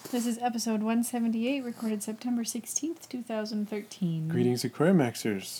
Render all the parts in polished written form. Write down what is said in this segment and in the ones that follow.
This is episode 178, recorded September 16th, 2013. Greetings, Aquarimaxers.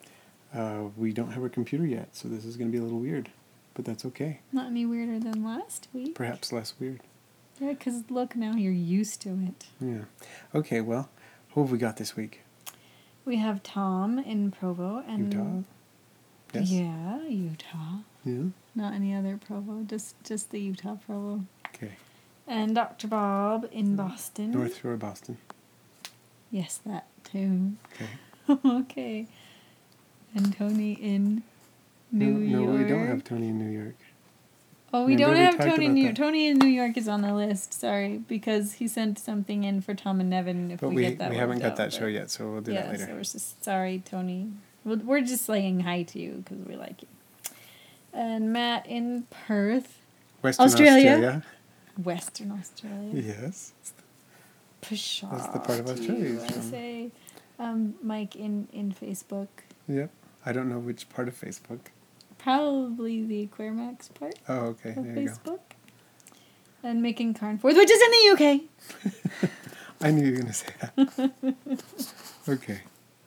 We don't have a computer yet, so this is going to be a little weird, but that's okay. Not any weirder than last week. Perhaps less weird. Yeah, because look, now you're used to it. Yeah. Okay, well, who have we got this week? We have Tom in Provo and Utah? Yes? Yeah, Utah. Yeah? Not any other Provo, just the Utah Provo. Okay. And Dr. Bob in Boston. North Shore, Boston. Yes, that too. Okay. Okay. And Tony in New York. No, we don't have Tony in New York. Oh, we Remember don't we have talked Tony in about New York. that. Tony in New York is on the list, sorry, because he sent something in for Tom and Nevin if But we get that we haven't worked got out, that but- show yet, so we'll do that later. So we're just sorry, Tony. We're just saying hi to you because we like you. And Matt in Perth, Western Australia? Western Australia. Yes. Pshaw, That's the part of Australia he's from. USA. Mike in Facebook. Yep. I don't know which part of Facebook. Probably the Aquarimax part Oh, okay. of There you go. Facebook. And Mick in Carnforth, which is in the UK. I knew you were going to say that. Okay.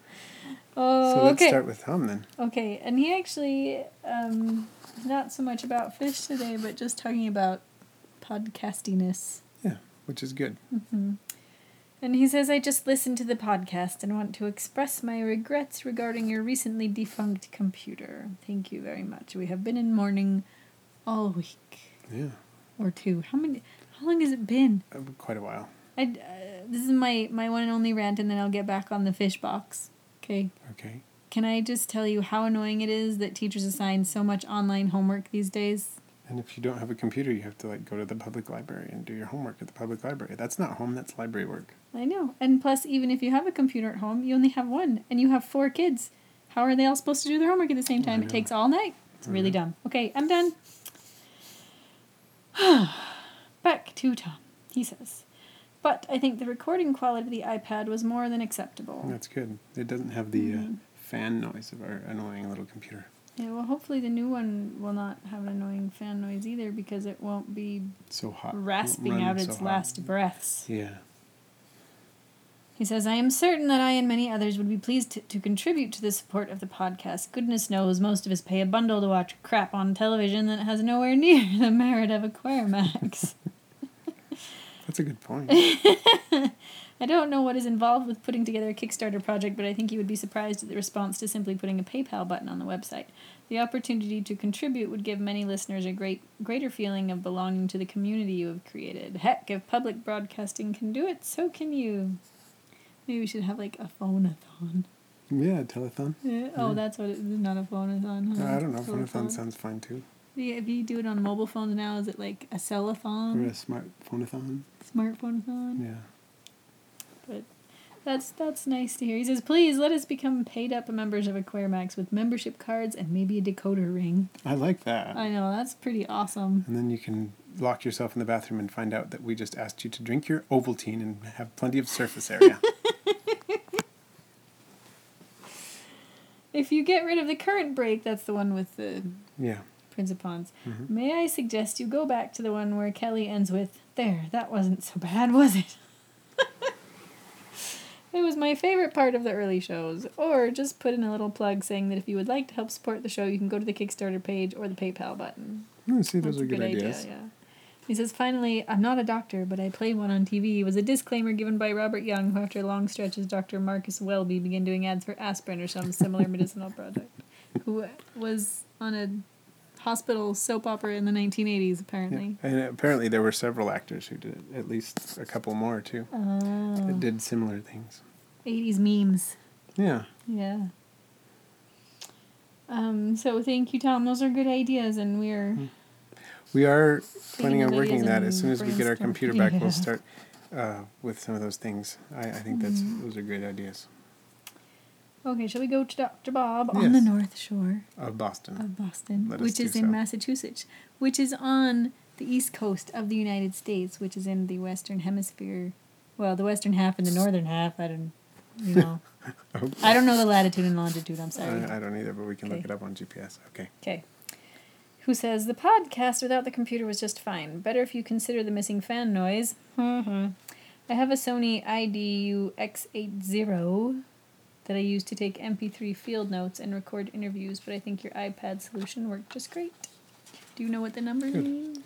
Oh, So let's okay. start with Tom then. Okay, and he actually, not so much about fish today, but just talking about podcastiness. Yeah, which is good. Mm-hmm. And he says, I just listened to the podcast and want to express my regrets regarding your recently defunct computer. Thank you very much. We have been in mourning all week. Yeah. Or two. How long has it been? Quite a while. This is my one and only rant, and then I'll get back on the fish box. Okay? Okay. Can I just tell you how annoying it is that teachers assign so much online homework these days? And if you don't have a computer, you have to go to the public library and do your homework at the public library. That's not home, that's library work. I know. And plus, even if you have a computer at home, you only have one, and you have 4 kids. How are they all supposed to do their homework at the same time? It takes all night. It's really dumb. Okay, I'm done. Back to Tom. He says, but I think the recording quality of the iPad was more than acceptable. That's good. It doesn't have the fan noise of our annoying little computer. Yeah, well, hopefully the new one will not have an annoying fan noise either, because it won't be So hot. rasping Run out so its hot. last breaths. Yeah. He says, I am certain that I and many others would be pleased to contribute to the support of the podcast. Goodness knows most of us pay a bundle to watch crap on television that has nowhere near the merit of Aquarimax. That's a good point. I don't know what is involved with putting together a Kickstarter project, but I think you would be surprised at the response to simply putting a PayPal button on the website. The opportunity to contribute would give many listeners a greater feeling of belonging to the community you have created. Heck, if public broadcasting can do it, so can you. Maybe we should have a phone-a-thon. Yeah, a telethon. Yeah. Oh, that's what it is, not a phone-a-thon. Huh? I don't know. Telephone. Phonathon sounds fine too. Yeah, if you do it on mobile phones now, is it like a cell-a-thon? Or a smart phonathon. Smartphone-a-thon? Yeah. But that's nice to hear. He says, please let us become paid-up members of Aquarimax with membership cards and maybe a decoder ring. I like that. I know, that's pretty awesome. And then you can lock yourself in the bathroom and find out that we just asked you to drink your Ovaltine and have plenty of surface area. If you get rid of the current break, that's the one with the Yeah. Prince of Pawns, Mm-hmm. may I suggest you go back to the one where Kelly ends with, there, that wasn't so bad, was it? It was my favorite part of the early shows. Or just put in a little plug saying that if you would like to help support the show, you can go to the Kickstarter page or the PayPal button. See, those That's are a good ideas. idea, yeah. He says, finally, I'm not a doctor, but I play one on TV. Was a disclaimer given by Robert Young, who after long stretches Dr. Marcus Welby began doing ads for aspirin or some similar medicinal product, who was on a hospital soap opera in the 1980s, apparently. Yeah. And apparently there were several actors who did it, at least a couple more too, that did similar things. 80s memes. Yeah. Yeah. So thank you, Tom. Those are good ideas, and We are planning on of working ideas that. and As soon as we get our brainstorm. computer back, Yeah. we'll start with some of those things. I think those are great ideas. Okay, shall we go to Dr. Bob on the Yes. North Shore Of Boston. of Boston, Let us which do is in so. Massachusetts, which is on the east coast of the United States, which is in the Western Hemisphere. Well, the western half and the northern half. I don't know the latitude and longitude. I'm sorry. I don't either, but we can Okay. look it up on GPS. Okay. Okay. Who says, the podcast without the computer was just fine. Better if you consider the missing fan noise. I have a Sony IDU X80 that I use to take MP3 field notes and record interviews, but I think your iPad solution worked just great. Do you know what the numbers Good. mean?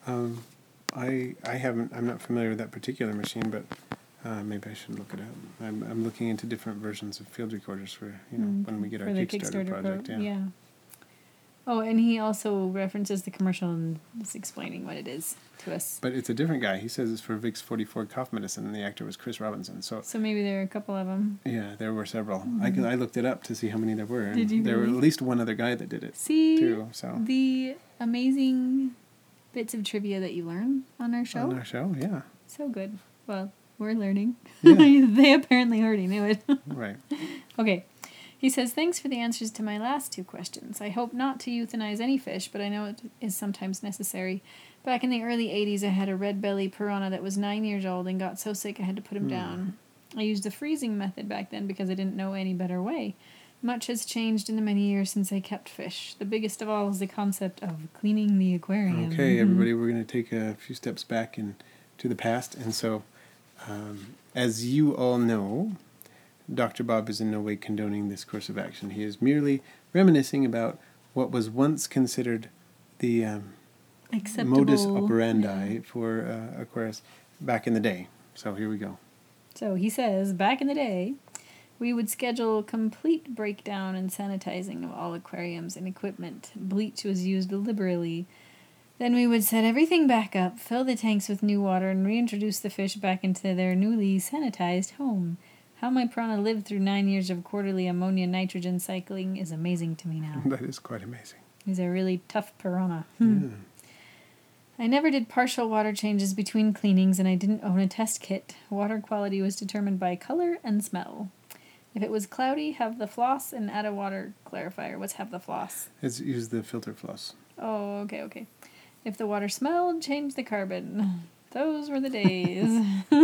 I haven't. I'm not familiar with that particular machine, but maybe I should look it up. I'm looking into different versions of field recorders for when we get our For the Kickstarter project. yeah. Oh, and he also references the commercial and is explaining what it is to us. But it's a different guy. He says it's for Vicks 44 cough medicine, and the actor was Chris Robinson. So maybe there are a couple of them. yeah, there were several. I looked it up to see how many there were. And Did you there really? were at least one other guy that did it. See too. So the amazing bits of trivia that you learn on our show. on our show, yeah, So good. Well, we're learning. Yeah. They apparently already knew it. right. Okay. He says, thanks for the answers to my last two questions. I hope not to euthanize any fish, but I know it is sometimes necessary. Back in the early 80s, I had a red belly piranha that was 9 years old and got so sick I had to put him down. I used the freezing method back then because I didn't know any better way. Much has changed in the many years since I kept fish. The biggest of all is the concept of cleaning the aquarium. Okay, everybody, we're going to take a few steps back to the past. And so, as you all know, Dr. Bob is in no way condoning this course of action. He is merely reminiscing about what was once considered the Acceptable modus operandi for Aquarius back in the day. So here we go. So he says, back in the day, we would schedule complete breakdown and sanitizing of all aquariums and equipment. Bleach was used liberally. Then we would set everything back up, fill the tanks with new water, and reintroduce the fish back into their newly sanitized home. How my piranha lived through 9 years of quarterly ammonia nitrogen cycling is amazing to me now. That is quite amazing. He's a really tough piranha. Yeah. I never did partial water changes between cleanings, and I didn't own a test kit. Water quality was determined by color and smell. If it was cloudy, have the floss and add a water clarifier. What's have the floss? Let's use the filter floss. Oh, okay. If the water smelled, change the carbon. Those were the days.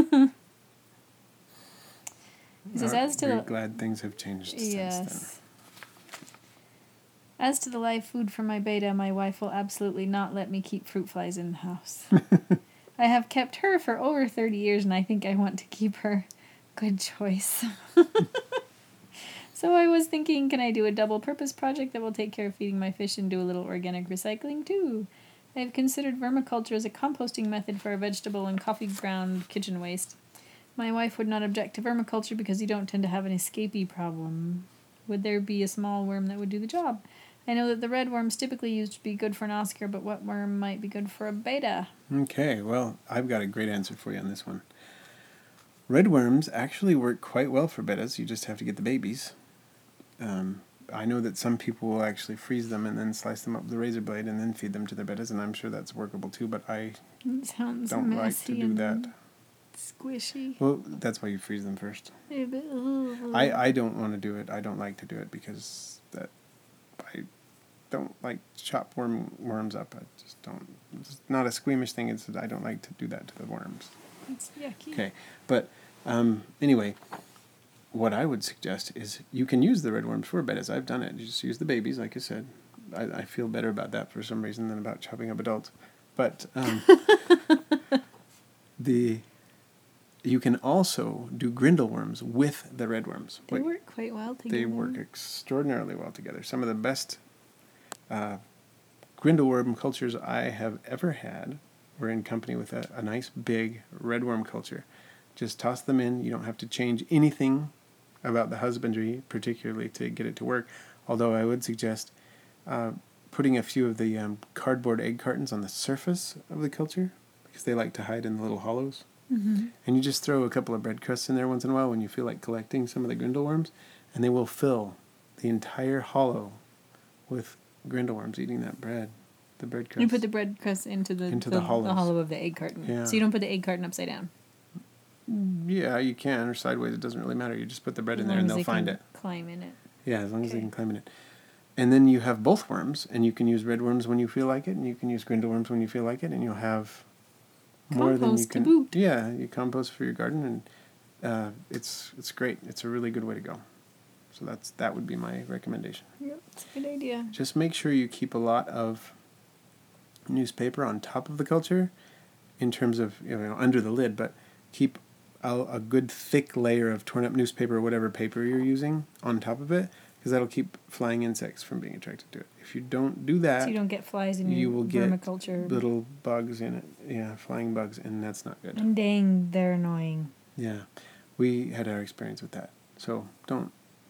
He says, as to We're the... glad things have changed since Yes. As to the live food for my beta, my wife will absolutely not let me keep fruit flies in the house. I have kept her for over 30 years, and I think I want to keep her. Good choice. So I was thinking, can I do a double-purpose project that will take care of feeding my fish and do a little organic recycling, too? I have considered vermiculture as a composting method for our vegetable and coffee ground kitchen waste. My wife would not object to vermiculture because you don't tend to have an escapee problem. Would there be a small worm that would do the job? I know that the red worms typically used to be good for an Oscar, but what worm might be good for a beta? Okay, well, I've got a great answer for you on this one. Red worms actually work quite well for betas. You just have to get the babies. I know that some people will actually freeze them and then slice them up with a razor blade and then feed them to their betas, and I'm sure that's workable too, but I It sounds don't like messy to do and that. squishy. Well, that's why you freeze them first. Yeah, but, ugh. I don't want to do it. I don't like to do it because I don't like to chop worms up. I just don't. It's not a squeamish thing. It's I don't like to do that to the worms. It's yucky. Okay, but anyway, what I would suggest is you can use the red worms for betas. I've done it. You just use the babies, like I said. I feel better about that for some reason than about chopping up adults. But you can also do grindle worms with the red worms. They work quite well together. They work extraordinarily well together. Some of the best grindle worm cultures I have ever had were in company with a nice big red worm culture. Just toss them in. You don't have to change anything about the husbandry, particularly to get it to work. Although I would suggest putting a few of the cardboard egg cartons on the surface of the culture because they like to hide in the little hollows. Mm-hmm. And you just throw a couple of bread crusts in there once in a while when you feel like collecting some of the grindle worms, and they will fill the entire hollow with grindle worms eating that bread, the bread crust. You put the bread crust into the hollow of the egg carton. Yeah. So you don't put the egg carton upside down. Yeah, you can, or sideways. It doesn't really matter. You just put the bread in As there long and as they'll they find can it. Climb in it. Yeah, as long as they Okay. can climb in it. And then you have both worms, and you can use red worms when you feel like it, and you can use grindle worms when you feel like it, and you'll have more than you Compost to can. boot. Yeah, you compost for your garden, and it's great. It's a really good way to go. So that would be my recommendation. Yep, it's a good idea. Just make sure you keep a lot of newspaper on top of the culture, in terms of under the lid, but keep a good thick layer of torn up newspaper or whatever paper you're using on top of it, because that'll keep flying insects from being attracted to it. If you don't do that, So you don't get flies in you your will get vermiculture. little bugs in it. Yeah, flying bugs, and that's not good. And dang, they're annoying. Yeah, we had our experience with that. So don't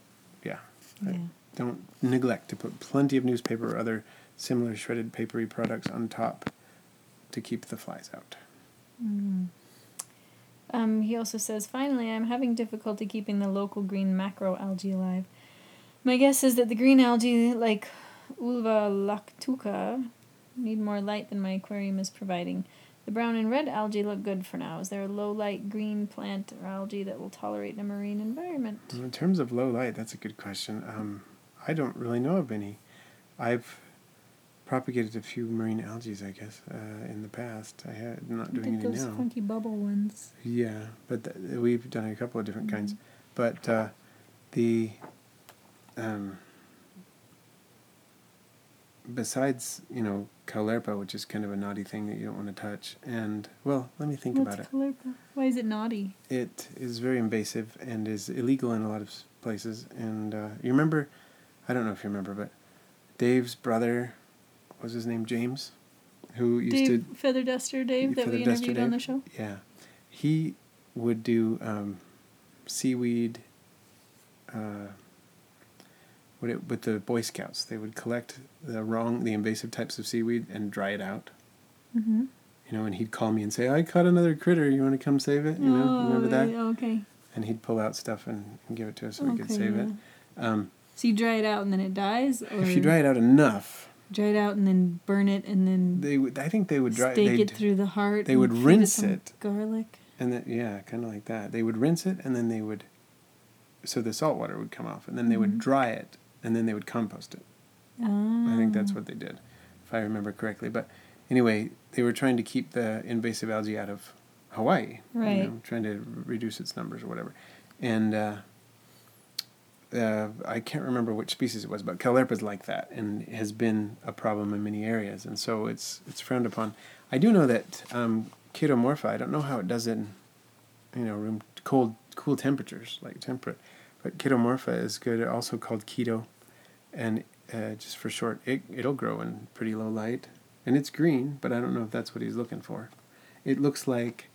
neglect to put plenty of newspaper or other similar shredded papery products on top to keep the flies out. He also says, finally, I'm having difficulty keeping the local green macroalgae alive. My guess is that the green algae, like Ulva lactuca, need more light than my aquarium is providing. The brown and red algae look good for now. Is there a low-light green plant or algae that will tolerate a marine environment? In terms of low light, that's a good question. I don't really know of any. I've propagated a few marine algae, I guess, in the past. I'm not doing any those now. funky bubble ones. Yeah, but we've done a couple of different kinds. But besides, Caulerpa, which is kind of a naughty thing that you don't want to touch, and, well, let me think about it. Caulerpa? Why is it naughty? It is very invasive and is illegal in a lot of places. And you remember, I don't know if you remember, but Dave's brother, what was his name, James? Who used Dave, Feather Duster Dave, that we interviewed on the show? Yeah. He would do seaweed with the Boy Scouts. They would collect the invasive types of seaweed and dry it out. Mm-hmm. And he'd call me and say, I caught another critter. You want to come save it? Remember that? Okay. And he'd pull out stuff and give it to us so we could save it. So you dry it out and then it dies? Or If you dry it out enough... Dry it out and then burn it and then... I think they would dry it. Stake it through the heart. They would rinse it. Garlic. And then, yeah, kind of like that. They would rinse it and then they would... So the salt water would come off. And then they would dry it. And then they would compost it. Oh. I think that's what they did, if I remember correctly. But anyway, they were trying to keep the invasive algae out of Hawaii. Right. Trying to reduce its numbers or whatever. And I can't remember which species it was, but Caulerpa's like that and has been a problem in many areas. And so it's frowned upon. I do know that Chaetomorpha, I don't know how it does it in cool temperatures, like temperate. But Chaetomorpha is good, also called keto. And just for short, it'll grow in pretty low light. And it's green, but I don't know if that's what he's looking for. It looks like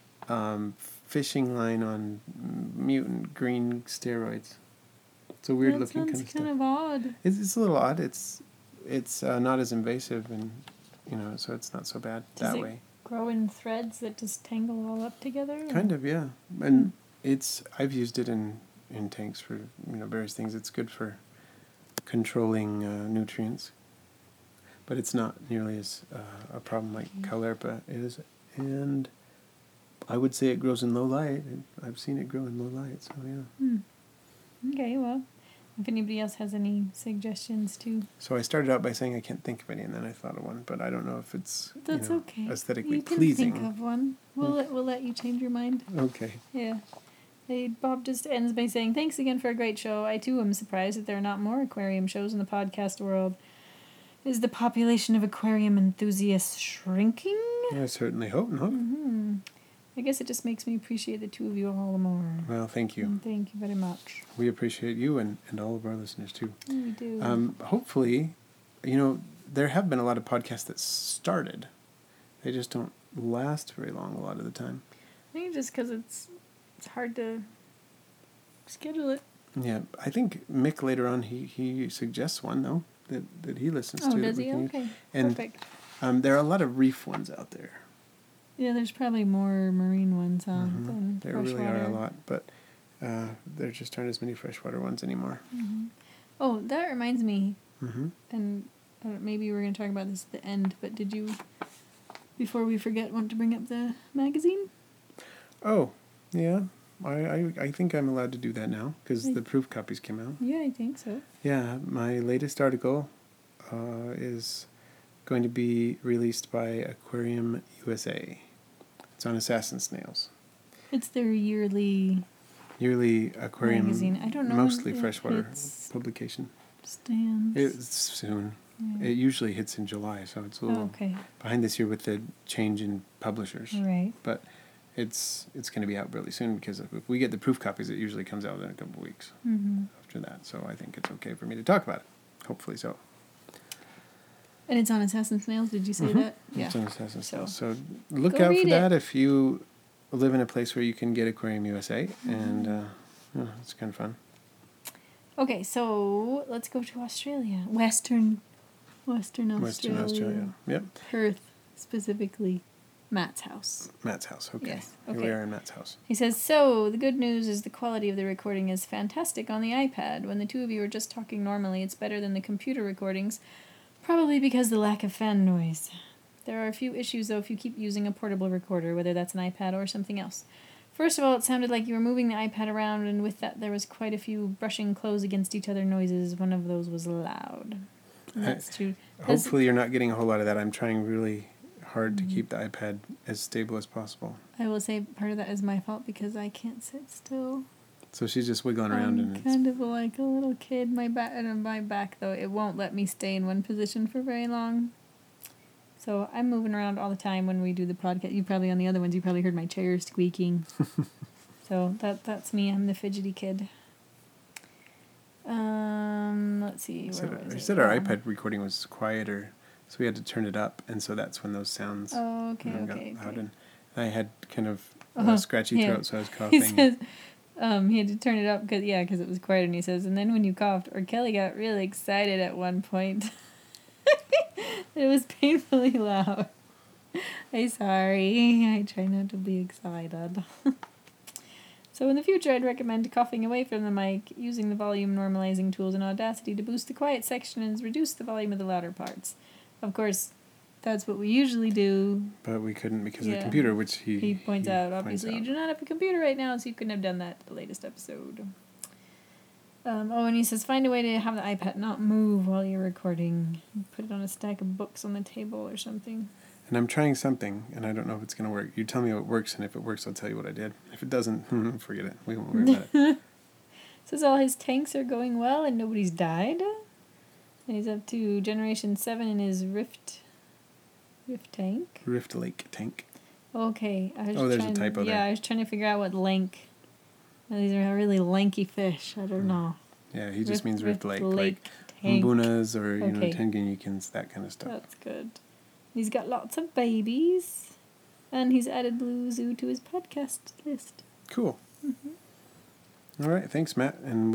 fishing line on mutant green steroids. It's a weird looking kind of stuff. Kind of odd. It's a little odd. It's not as invasive, and so it's not so bad that way. Grow in threads that just tangle all up together? Kind of, yeah. And I've used it in tanks for various things. It's good for controlling nutrients, but it's not nearly as a problem like Caulerpa is. And I would say it grows in low light. I've seen it grow in low light, so yeah. Okay, well, if anybody else has any suggestions too. So I started out by saying I can't think of any, and then I thought of one, but I don't know if it's okay. Aesthetically pleasing. You can think of one. We'll let you change your mind. Okay. Yeah. Hey, Bob just ends by saying, thanks again for a great show. I too am surprised that there are not more aquarium shows in the podcast world. Is the population of aquarium enthusiasts shrinking? I certainly hope not. Mm-hmm. I guess it just makes me appreciate the two of you all the more. Well, thank you. And thank you very much. We appreciate you and all of our listeners too. We do. Hopefully, there have been a lot of podcasts that started. They just don't last very long a lot of the time. I think just because it's hard to schedule it. Yeah, I think Mick later on, he suggests one, though, that he listens to. Oh, does he? Okay, and, perfect. There are a lot of reef ones out there. Yeah, there's probably more marine ones than there freshwater. really are a lot, but there just aren't as many freshwater ones anymore. Mm-hmm. Oh, that reminds me, and maybe we're going to talk about this at the end, but did you, before we forget, want to bring up the magazine? Oh, yeah. I think I'm allowed to do that now, because the proof copies came out. Yeah, I think so. Yeah, my latest article is going to be released by Aquarium USA. It's on assassin snails. It's their yearly aquarium magazine. I don't know. Mostly freshwater publication. Stands. It's soon. Yeah. It usually hits in July, so it's a little behind this year with the change in publishers. Right. But it's going to be out really soon because if we get the proof copies, it usually comes out in a couple of weeks after that. So I think it's okay for me to talk about it. Hopefully so. And it's on Assassin's Snails, did you say that? It's on Assassin's So, Snails. So look go out read for it. that if you live in a place where you can get Aquarium USA. And yeah, it's kind of fun. Okay, so let's go to Australia. Western Australia. Western Australia. Yep. Perth, specifically. Matt's house. Matt's house. Okay. Yes, Here okay. we are in Matt's house. He says, so, the good news is the quality of the recording is fantastic on the iPad. When the two of you are just talking normally, it's better than the computer recordings, probably because the lack of fan noise. There are a few issues, though, if you keep using a portable recorder, whether that's an iPad or something else. First of all, it sounded like you were moving the iPad around, and with that there was quite a few brushing clothes against each other noises. One of those was loud. And that's true. Hopefully you're not getting a whole lot of that. I'm trying really hard to keep the iPad as stable as possible. I will say part of that is my fault because I can't sit still. So she's just wiggling around and I'm it's... kind of like a little kid. My back, though, it won't let me stay in one position for very long. So I'm moving around all the time when we do the podcast. You probably, on the other ones, you probably heard my chair squeaking. So that's me. I'm the fidgety kid. Let's see. I Where was said it? our iPad recording was quieter, so we had to turn it up, and so that's when those sounds Oh, okay, got okay. loud. Okay. And I had kind of Uh-huh, a scratchy yeah. throat, so I was He coughing. says, he had to turn it up because it was quiet. And he says, and then when you coughed, or Kelly got really excited at one point. It was painfully loud. I'm sorry. I try not to be excited. So in the future, I'd recommend coughing away from the mic, using the volume normalizing tools in Audacity to boost the quiet section and reduce the volume of the louder parts. Of course, that's what we usually do. But we couldn't because of Yeah. the computer, which He points out, obviously, you do not have a computer right now, so you couldn't have done that the latest episode. And he says, find a way to have the iPad not move while you're recording. Put it on a stack of books on the table or something. And I'm trying something, and I don't know if it's going to work. You tell me what works, and if it works, I'll tell you what I did. If it doesn't, forget it. We won't worry about it. Says all his tanks are going well and nobody's died. And he's up to Generation 7 in his Rift tank. Rift Lake tank. Okay. There's a typo there. Yeah, I was trying to figure out what lank. These are really lanky fish. I don't know. Yeah, he just means Rift Lake. Lake Like tank. Mbunas or, Okay. Tanganyikans, that kind of stuff. That's good. He's got lots of babies. And he's added Blue Zoo to his podcast list. Cool. All right, thanks, Matt. And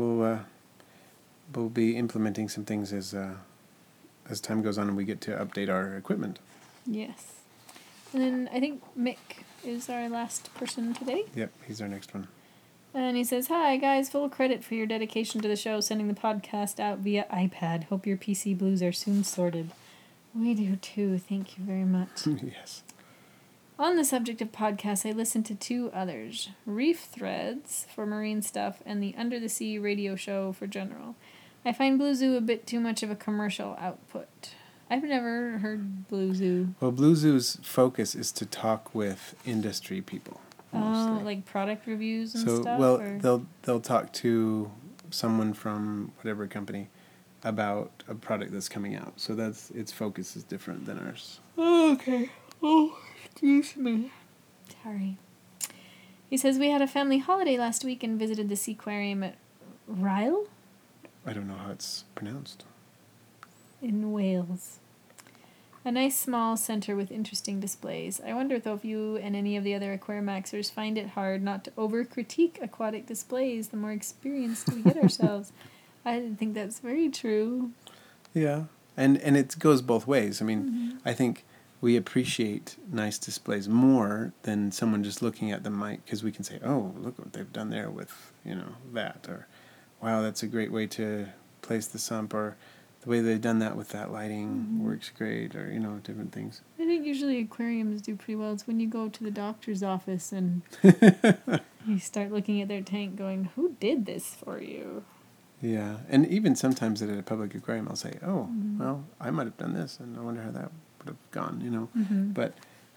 we'll be implementing some things as time goes on and we get to update our equipment. Yes. And then I think Mick is our last person today. Yep, he's our next one. And he says, hi, guys. Full credit for your dedication to the show, sending the podcast out via iPad. Hope your PC blues are soon sorted. We do, too. Thank you very much. Yes. On the subject of podcasts, I listened to two others. Reef Threads for marine stuff and the Under the Sea radio show for general. I find Blue Zoo a bit too much of a commercial output. I've never heard Blue Zoo. Well, Blue Zoo's focus is to talk with industry people. Oh, Mostly. like product reviews and So, stuff? well, or? they'll talk to someone from whatever company about a product that's coming out. So its focus is different than ours. Oh, okay. Oh, excuse me. Sorry. He says, we had a family holiday last week and visited the Seaquarium at Ryle I don't know how it's pronounced. in Wales. A nice small center with interesting displays. I wonder, though, if you and any of the other Aquarimaxers find it hard not to over-critique aquatic displays the more experienced we get ourselves. I think that's very true. Yeah, and it goes both ways. I mean, I think we appreciate nice displays more than someone just looking at them might, because we can say, oh, look what they've done there with, that, or wow, that's a great way to place the sump, or the way they've done that with that lighting works great, or, different things. I think usually aquariums do pretty well. It's when you go to the doctor's office and you start looking at their tank going, who did this for you? Yeah, and even sometimes at a public aquarium, I'll say, oh, well, I might have done this, and I wonder how that would have gone, But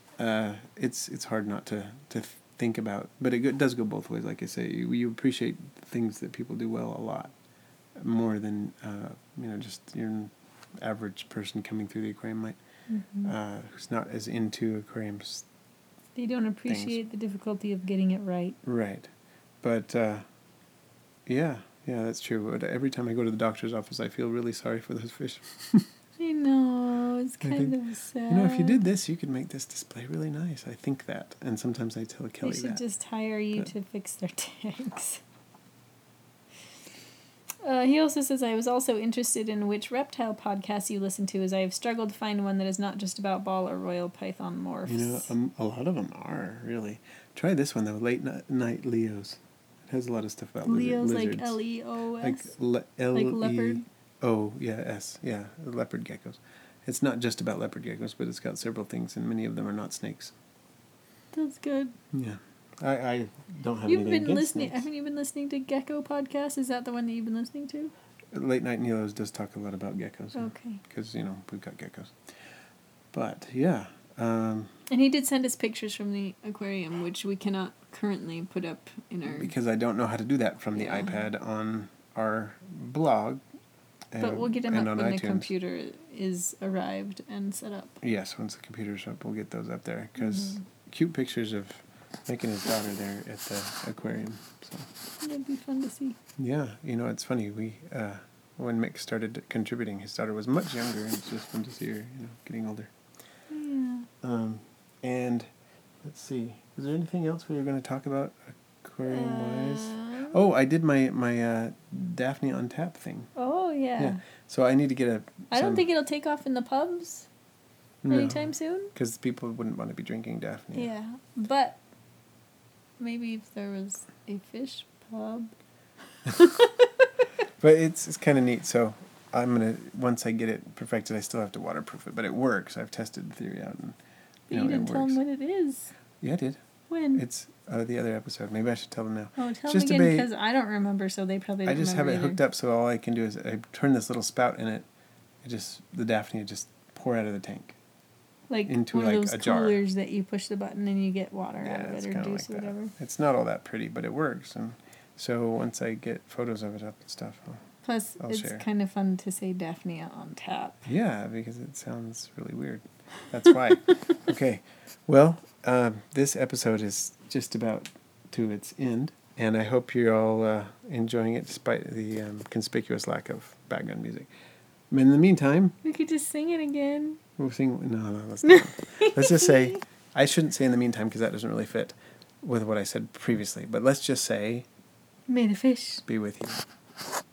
it's hard not to think about. But it does go both ways. Like I say, you appreciate things that people do well a lot more than just your average person coming through the aquarium might, who's not as into aquariums They don't appreciate the difficulty of getting it right. Right. But, yeah, that's true. But every time I go to the doctor's office, I feel really sorry for those fish. I know, it's I kind think, of sad. You know, if you did this, you could make this display really nice. I think that. And sometimes I tell Kelly They should that. just hire you But- to fix their tanks. He also says, I was also interested in which reptile podcasts you listen to, as I have struggled to find one that is not just about ball or royal python morphs. You know, a lot of them are, really. Try this one, though, Late Night Leos. It has a lot of stuff about Leos, lizards. like L-E-O-S? Like leopard? Oh, yeah, S. Yeah, leopard geckos. It's not just about leopard geckos, but it's got several things, and many of them are not snakes. That's good. Yeah. I don't have You've anything been against listening. snakes. Haven't you been listening to Gecko podcast? Is that the one that you've been listening to? Late Night Leos does talk a lot about geckos. Okay. Because, you know, we've got geckos. But, yeah. And he did send us pictures from the aquarium, which we cannot currently put up in our. Because I don't know how to do that from the Yeah. iPad on our blog. But we'll get them up and when on the iTunes. computer is arrived and set up. Yes, once the computer's up, we'll get those up there. Because Mm-hmm. cute pictures of Mick and his daughter there at the aquarium. So That'd be fun to see. yeah, you know, it's funny. We when Mick started contributing, his daughter was much younger, and it's just fun to see her, you know, getting older. Yeah. And let's see, is there anything else we were going to talk about aquarium wise? Uh, Oh, I did my Daphne on tap thing. Oh, yeah. So I need to get a. I don't think it'll take off in the pubs anytime soon. Because people wouldn't want to be drinking Daphne. Yeah. But maybe if there was a fish pub. But it's kind of neat. So I'm gonna, once I get it perfected, I still have to waterproof it, but it works. I've tested the theory out, and But you it didn't tell works. them what it is. Yeah, I did. When? It's the other episode. Maybe I should tell them now. Oh, tell just them a again, ba- because I don't remember, so they probably I don't just have remember it hooked up, so all I can do is I turn this little spout in it. The Daphne just pour out of the tank. like into, one like, of those a jar. coolers that you push the button and you get water Yeah, out of it's it or kind of juice like or that. whatever. It's not all that pretty, but it works. And so once I get photos of it up and stuff, Plus, I'll it's share. kind of fun to say Daphne on tap. yeah, because it sounds really weird. That's why. Okay, well, this episode is just about to its end, and I hope you're all enjoying it despite the conspicuous lack of background music. In the meantime, We could just sing it again. we'll sing. No, let's not. Let's just say, I shouldn't say in the meantime because that doesn't really fit with what I said previously, but let's just say, May the fish be with you.